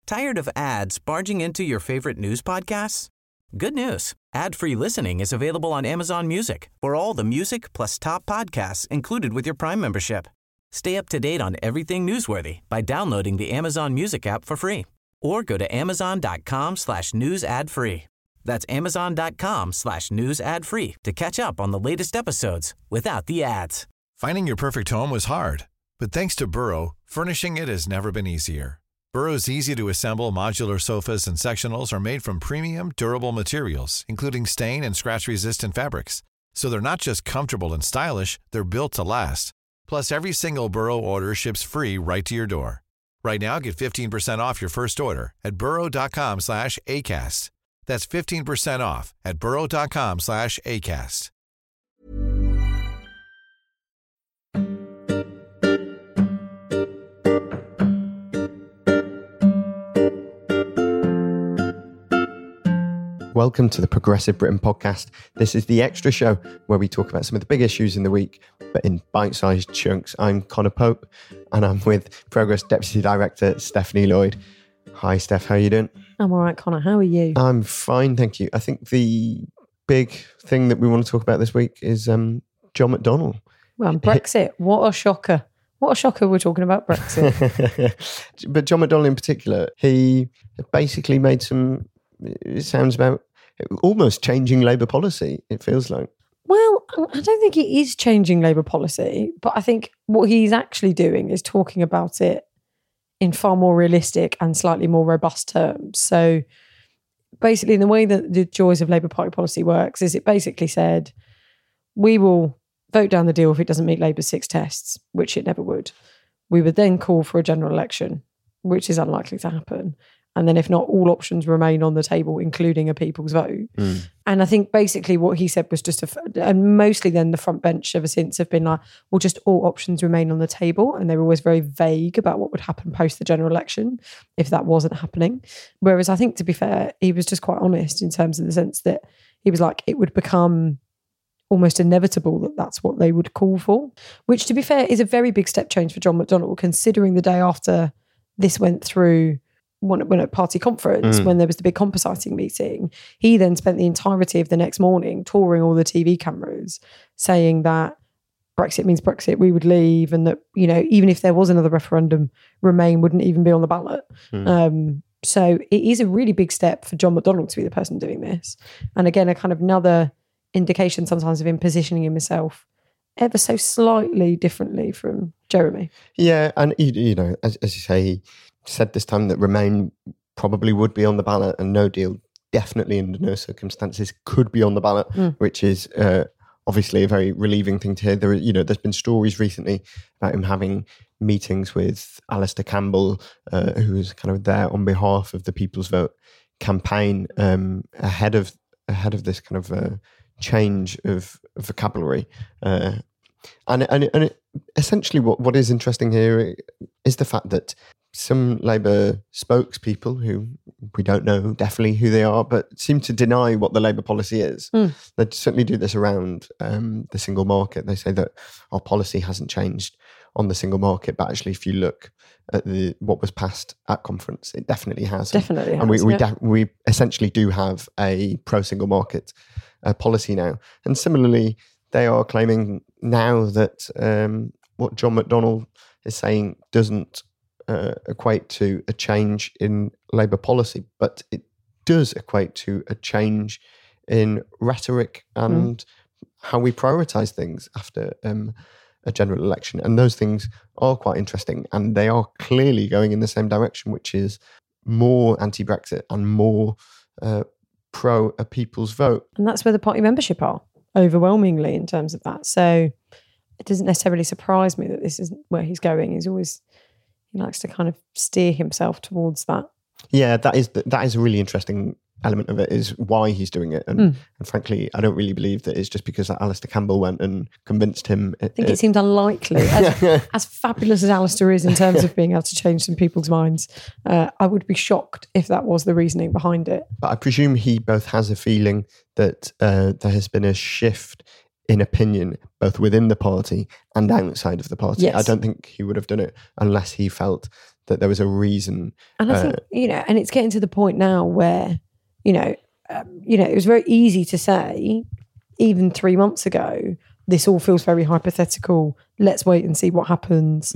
Tired of ads barging into your favorite news podcasts? Good news. Ad-free listening is available on Amazon Music for all the music plus top podcasts included with your Prime membership. Stay up to date on everything newsworthy by downloading the Amazon Music app for free or go to amazon.com/news ad free. That's amazon.com/news ad free to catch up on the latest episodes without the ads. Finding your perfect home was hard, but thanks to Burrow, furnishing it has never been easier. Burrow's easy-to-assemble modular sofas and sectionals are made from premium, durable materials, including stain and scratch-resistant fabrics. So they're not just comfortable and stylish, they're built to last. Plus, every single Burrow order ships free right to your door. Right now, get 15% off your first order at burrow.com/ACAST. That's 15% off at burrow.com/ACAST. Welcome to the Progressive Britain podcast. This is the extra show where we talk about some of the big issues in the week, but in bite-sized chunks. I'm Connor Pope, and I'm with Progress Deputy Director Stephanie Lloyd. Hi, Steph. How are you doing? I'm all right, Connor. How are you? I'm fine, thank you. I think the big thing that we want to talk about this week is John McDonnell. Well, Brexit. What a shocker. What a shocker we're talking about Brexit. But John McDonnell in particular, he basically made some sounds about almost changing Labour policy, it feels like. Well, I don't think he is changing Labour policy, but I think what he's actually doing is talking about it in far more realistic and slightly more robust terms. So basically, in the way that the joys of Labour Party policy works is it basically said, we will vote down the deal if it doesn't meet Labour's 6 tests, which it never would. We would then call for a general election, which is unlikely to happen. And then if not, all options remain on the table, including a people's vote. And I think basically what he said was just, and mostly then the front bench ever since have been like, well, just all options remain on the table. And they were always very vague about what would happen post the general election if that wasn't happening. Whereas I think, to be fair, he was just quite honest in terms of the sense that he was like, it would become almost inevitable that that's what they would call for, which, to be fair, is a very big step change for John McDonnell, considering the day after this went through when at party conference, when there was the big compositing meeting, he then spent the entirety of the next morning touring all the TV cameras saying that Brexit means Brexit, we would leave, and that, you know, even if there was another referendum, Remain wouldn't even be on the ballot. So it is a really big step for John McDonnell to be the person doing this. And again, a kind of another indication sometimes of him positioning himself ever so slightly differently from Jeremy. Yeah, and you know, as you say, he said this time that Remain probably would be on the ballot, and No Deal definitely under no circumstances could be on the ballot, which is obviously a very relieving thing to hear. There's been stories recently about him having meetings with Alistair Campbell, who was kind of there on behalf of the People's Vote campaign, ahead of this kind of change of vocabulary. And essentially what is interesting here is the fact that some Labour spokespeople, who we don't know definitely who they are, but seem to deny what the Labour policy is. They certainly do this around the single market. They say that our policy hasn't changed on the single market, but actually if you look at what was passed at conference, it definitely has. And we essentially do have a pro-single market policy now. And similarly, they are claiming now that what John McDonnell is saying doesn't equate to a change in Labour policy, but it does equate to a change in rhetoric and how we prioritise things after a general election. And those things are quite interesting, and they are clearly going in the same direction, which is more anti-Brexit and more pro a people's vote. And that's where the party membership are, overwhelmingly, in terms of that. So it doesn't necessarily surprise me that this is where he's going. He likes to kind of steer himself towards that. Yeah, that is a really interesting element of it, is why he's doing it. And frankly, I don't really believe that it's just because Alistair Campbell went and convinced him. I think it seems unlikely. As fabulous as Alistair is in terms of being able to change some people's minds, I would be shocked if that was the reasoning behind it. But I presume he both has a feeling that there has been a shift in opinion, both within the party and outside of the party. Yes. I don't think he would have done it unless he felt that there was a reason. And I think, and it's getting to the point now where, it was very easy to say, even 3 months ago, this all feels very hypothetical. Let's wait and see what happens.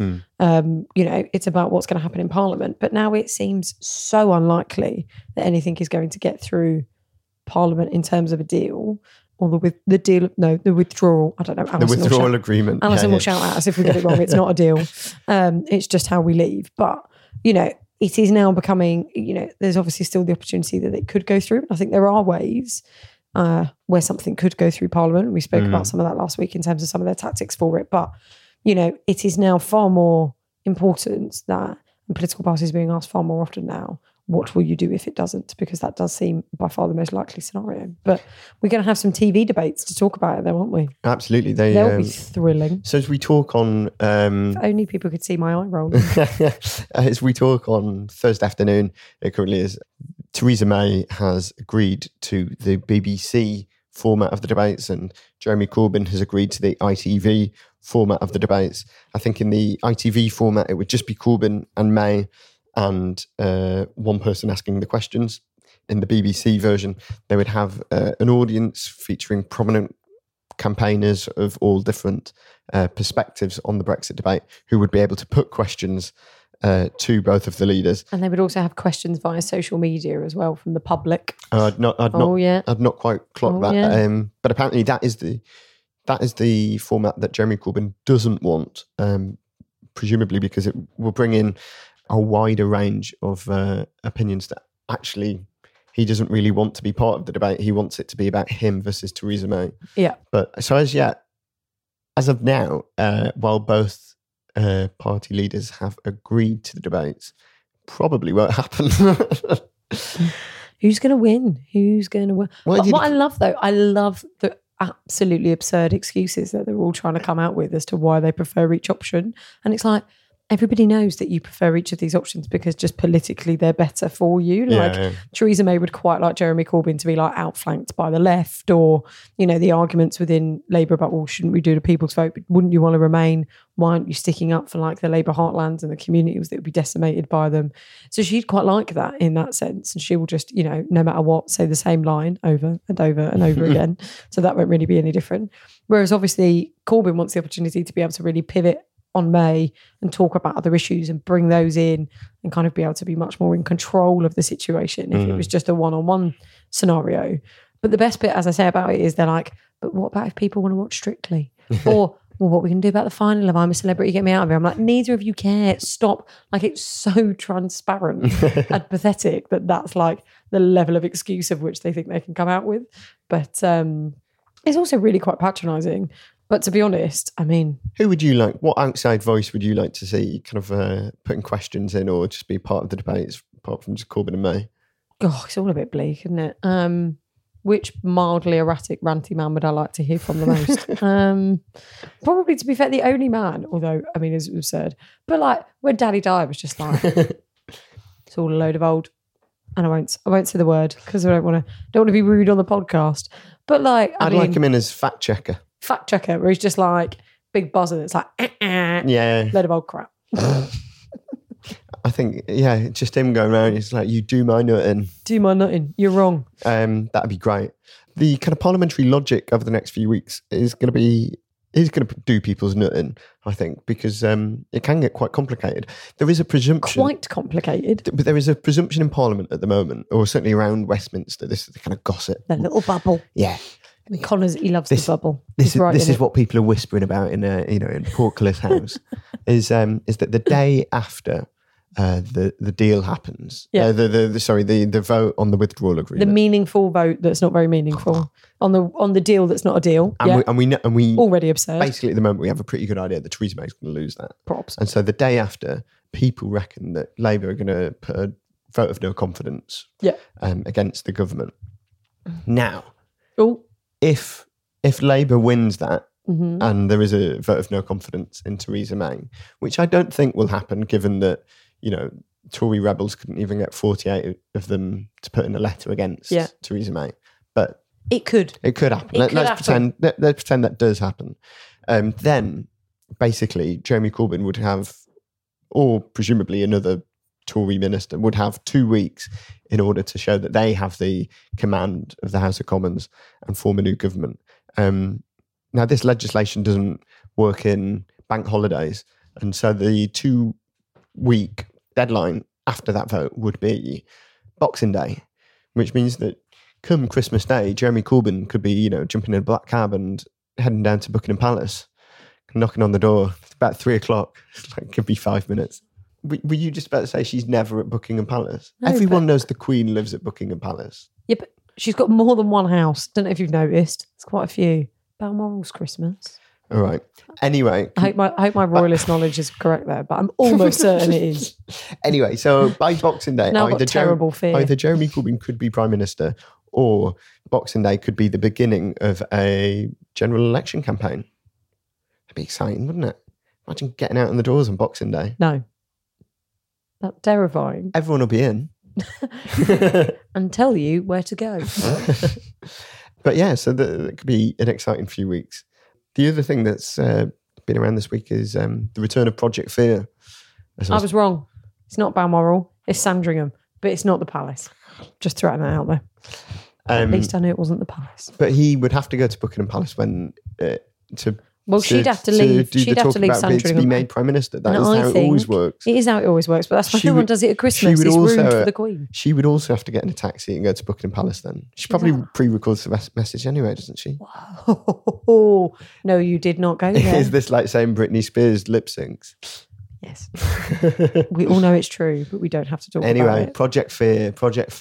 It's about what's going to happen in Parliament. But now it seems so unlikely that anything is going to get through Parliament in terms of a deal, or the withdrawal. I don't know. The withdrawal agreement. Alison will shout at us if we get it wrong. It's not a deal. It's just how we leave. But, it is now becoming, there's obviously still the opportunity that it could go through. I think there are ways where something could go through Parliament. We spoke about some of that last week in terms of some of their tactics for it. But, it is now far more important that, and political parties are being asked far more often now, what will you do if it doesn't? Because that does seem by far the most likely scenario. But we're going to have some TV debates to talk about it though, aren't we? Absolutely. They'll be thrilling. So as we talk on... if only people could see my eye roll. As we talk on Thursday afternoon, it currently is, Theresa May has agreed to the BBC format of the debates, and Jeremy Corbyn has agreed to the ITV format of the debates. I think in the ITV format, it would just be Corbyn and May and one person asking the questions. In the BBC version, they would have an audience featuring prominent campaigners of all different perspectives on the Brexit debate who would be able to put questions to both of the leaders. And they would also have questions via social media as well from the public. I'd not quite clocked that. Yeah. But apparently that is the format that Jeremy Corbyn doesn't want, presumably because it will bring in a wider range of opinions that actually he doesn't really want to be part of the debate. He wants it to be about him versus Theresa May. Yeah. But so as of now, while both party leaders have agreed to the debates, probably won't happen. Who's going to win? What I love though, I love the absolutely absurd excuses that they're all trying to come out with as to why they prefer each option. And it's like, everybody knows that you prefer each of these options because just politically they're better for you. Theresa May would quite like Jeremy Corbyn to be like outflanked by the left, or, the arguments within Labour about, well, shouldn't we do the people's vote? But wouldn't you want to remain? Why aren't you sticking up for like the Labour heartlands and the communities that would be decimated by them? So she'd quite like that in that sense. And she will just, no matter what, say the same line over and over and over again. So that won't really be any different. Whereas obviously Corbyn wants the opportunity to be able to really pivot on May and talk about other issues and bring those in and kind of be able to be much more in control of the situation if it was just a one-on-one scenario. But the best bit, as I say about it, is they're like, but what about if people want to watch Strictly? Or, well, what we can do about the final of I'm a Celebrity, Get Me Out of Here? I'm like, neither of you care. Stop. Like, it's so transparent and pathetic that that's like the level of excuse of which they think they can come out with. But it's also really quite patronising. But to be honest, I mean... Who would you like? What outside voice would you like to see kind of putting questions in or just be part of the debates, apart from just Corbyn and May? Oh, it's all a bit bleak, isn't it? Which mildly erratic, ranty man would I like to hear from the most? Probably, to be fair, the only man, although, I mean, it's absurd. But like, when Daddy died, I was just like, it's all a load of old... And I won't say the word because I don't want to be rude on the podcast. But like... I'd like him in as fact checker. Fact checker, where he's just like big buzzer that's like yeah, load of old crap. I think just him going around, it's like, you do my nutting, you're wrong. That'd be great. The kind of parliamentary logic over the next few weeks is going to do people's nutting, I think, because it can get quite complicated. There is a presumption, quite complicated, but there is a presumption in Parliament at the moment, or certainly around Westminster. This is the kind of gossip, the little bubble. Yeah. Connors, he loves the bubble. This is what people are whispering about in Portcullis House, is that the day after the deal happens, the vote on the withdrawal agreement, the meaningful vote that's not very meaningful on the deal that's not a deal, and we already absurd. Basically, at the moment, we have a pretty good idea that Theresa May is going to lose that. Props. And so the day after, people reckon that Labour are going to put a vote of no confidence against the government. Now, if Labour wins that and there is a vote of no confidence in Theresa May, which I don't think will happen, given that, Tory rebels couldn't even get 48 of them to put in a letter against Theresa May. But it could happen. Let's pretend that does happen. Then basically Jeremy Corbyn would have or presumably another Tory minister, would have 2 weeks in order to show that they have the command of the House of Commons and form a new government. Now, this legislation doesn't work in bank holidays, and so the 2-week deadline after that vote would be Boxing Day, which means that come Christmas Day, Jeremy Corbyn could be, jumping in a black cab and heading down to Buckingham Palace, knocking on the door. It's about 3:00. It could be 5 minutes. Were you just about to say she's never at Buckingham Palace? No, Everyone knows the Queen lives at Buckingham Palace. Yeah, but she's got more than one house. Don't know if you've noticed. It's quite a few. Balmoral's Christmas. All right. Anyway. I hope my royalist knowledge is correct there, but I'm almost certain it is. Anyway, so by Boxing Day, Now I've got terrible fear. Either Jeremy Corbyn could be Prime Minister, or Boxing Day could be the beginning of a general election campaign. That'd be exciting, wouldn't it? Imagine getting out on the doors on Boxing Day. No. That's terrifying. Everyone will be in. And tell you where to go. But yeah, so that could be an exciting few weeks. The other thing that's been around this week is the return of Project Fear. I was wrong. It's not Balmoral. It's Sandringham. But it's not the Palace. Just throwing that out there. At least I knew it wasn't the Palace. But he would have to go to Buckingham Palace she'd have to leave. She'd have to leave Sandringham to be made Prime Minister. That is how it always works. It is how it always works, but that's why no one does it at Christmas. It's rude for the Queen. She would also have to get in a taxi and go to Buckingham Palace then. She probably pre-records the message anyway, doesn't she? Whoa. No, you did not go there. Is this like saying Britney Spears lip syncs? Yes. We all know it's true, but we don't have to talk about it. Anyway, Project Fear.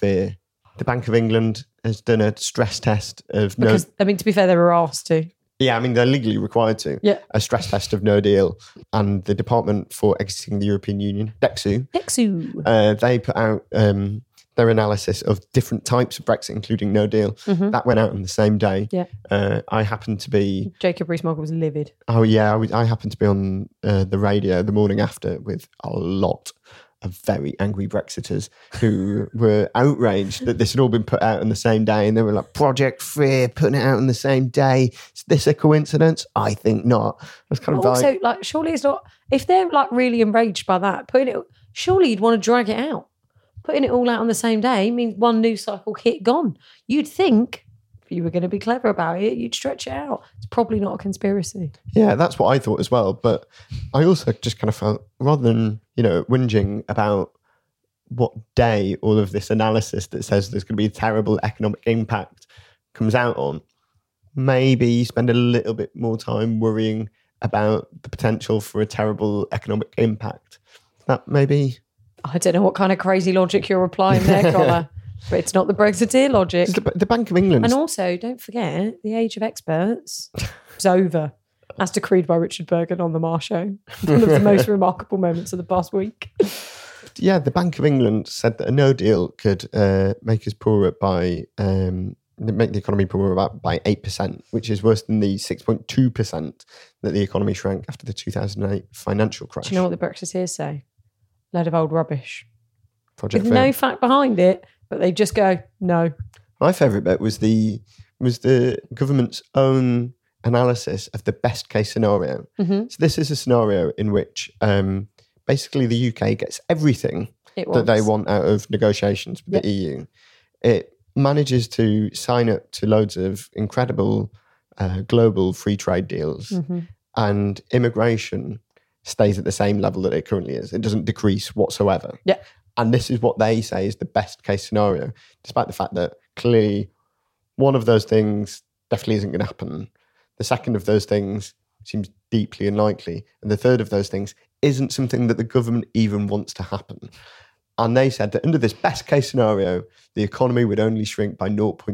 The Bank of England has done a stress test of to be fair, they were asked to. Yeah, they're legally required to. Yeah. A stress test of no deal. And the Department for Exiting the European Union, DExEU, they put out their analysis of different types of Brexit, including no deal. Mm-hmm. That went out on the same day. Yeah. I happened to be... Jacob Rees-Mogg was livid. Oh, yeah. I happened to be on the radio the morning after with a lot of very angry Brexiters who were outraged that this had all been put out on the same day, and they were like, Project Fear, putting it out on the same day. Is this a coincidence? I think not. I was kind of also, surely it's not, if they're really enraged by that, surely you'd want to drag it out. Putting it all out on the same day means one news cycle hit gone. You'd think, if you were going to be clever about it, you'd stretch it out. It's probably not a conspiracy. Yeah, that's what I thought as well. But I also just kind of felt, rather than, whinging about what day all of this analysis that says there's going to be a terrible economic impact comes out on, maybe spend a little bit more time worrying about the potential for a terrible economic impact. That maybe... I don't know what kind of crazy logic you're applying there, Collar. But it's not the Brexiteer logic. The Bank of England. And also, don't forget, the age of experts is over, as decreed by Richard Bergen on the Marr Show. One of the most remarkable moments of the past week. Yeah, the Bank of England said that a no deal could make us poorer make the economy poorer by 8%, which is worse than the 6.2% that the economy shrank after the 2008 financial crash. Do you know what the Brexiteers say? Load of old rubbish. Project With Fear. no fact behind it, but they just go, no. My favourite bit was the government's own analysis of the best case scenario. Mm-hmm. So this is a scenario in which basically the UK gets everything that they want out of negotiations with the EU. It manages to sign up to loads of incredible global free trade deals, and immigration stays at the same level that it currently is. It doesn't decrease whatsoever. Yeah. And this is what they say is the best case scenario, despite the fact that clearly one of those things definitely isn't going to happen. The second of those things seems deeply unlikely. And the third of those things isn't something that the government even wants to happen. And they said that under this best case scenario, the economy would only shrink by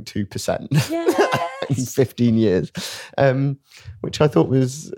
0.2% in 15 years, which I thought was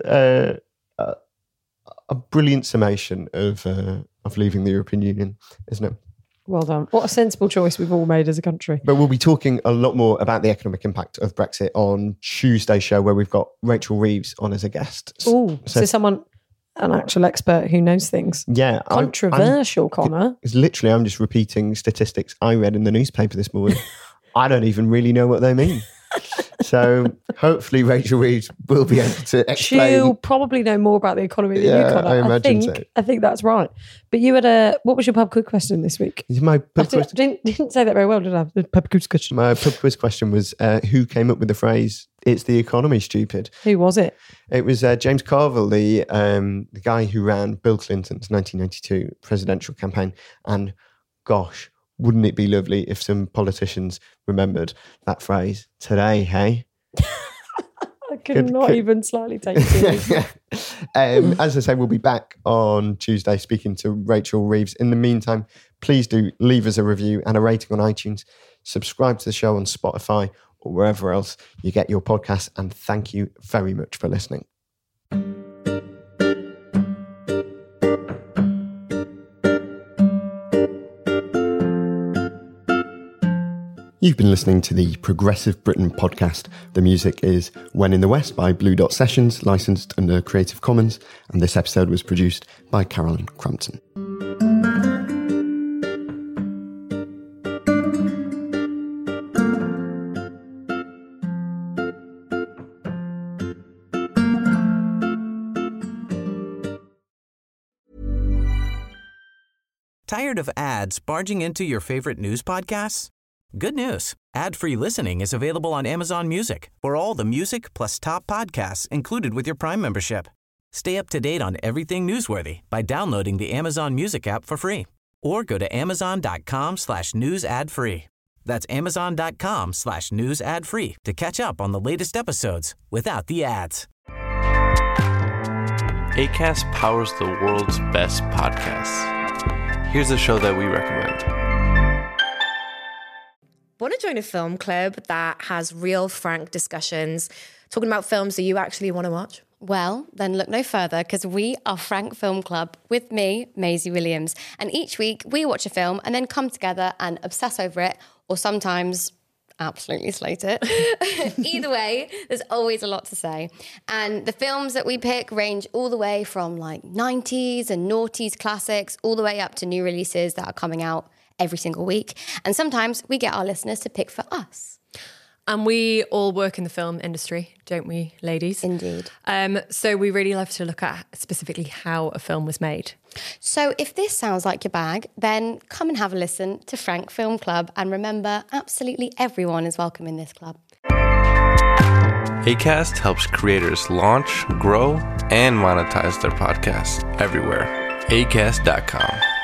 a brilliant summation of leaving the European Union, isn't it? Well done. What a sensible choice we've all made as a country. But we'll be talking a lot more about the economic impact of Brexit on Tuesday's show, where we've got Rachel Reeves on as a guest. Oh, so someone, an actual expert who knows things. Yeah. Controversial, Connor. It's literally, I'm just repeating statistics I read in the newspaper this morning. I don't even really know what they mean. So hopefully Rachel Reeves will be able to explain. She'll probably know more about the economy than you, Connor. I imagine so. I think that's right. But you had what was your pub quiz question this week? My pub quiz, didn't say that very well, did I? The pub quiz question. my pub quiz question was, who came up with the phrase, "It's the economy, stupid"? Who was it? It was James Carville, the guy who ran Bill Clinton's 1992 presidential campaign. And gosh, wouldn't it be lovely if some politicians remembered that phrase today, hey? I could not even slightly take it seriously. As I say, we'll be back on Tuesday speaking to Rachel Reeves. In the meantime, please do leave us a review and a rating on iTunes. Subscribe to the show on Spotify or wherever else you get your podcasts. And thank you very much for listening. You've been listening to the Progressive Britain podcast. The music is When in the West by Blue Dot Sessions, licensed under Creative Commons, and this episode was produced by Carolyn Crampton. Tired of ads barging into your favorite news podcasts? Good news. Ad-free listening is available on Amazon Music for all the music plus top podcasts included with your Prime membership. Stay up to date on everything newsworthy by downloading the Amazon Music app for free or go to amazon.com/news ad free. That's amazon.com/news ad free to catch up on the latest episodes without the ads. Acast powers the world's best podcasts. Here's a show that we recommend. Want to join a film club that has real, frank discussions, talking about films that you actually want to watch? Well, then look no further, because we are Frank Film Club with me, Maisie Williams. And each week we watch a film and then come together and obsess over it, or sometimes absolutely slate it. Either way, there's always a lot to say. And the films that we pick range all the way from like 90s and noughties classics, all the way up to new releases that are coming out every single week. And sometimes we get our listeners to pick for us. And we all work in the film industry, don't we, ladies? Indeed. So we really love to look at specifically how a film was made. So if this sounds like your bag, then come and have a listen to Frank Film Club. And remember, absolutely everyone is welcome in this club. Acast helps creators launch, grow, and monetize their podcasts everywhere. Acast.com.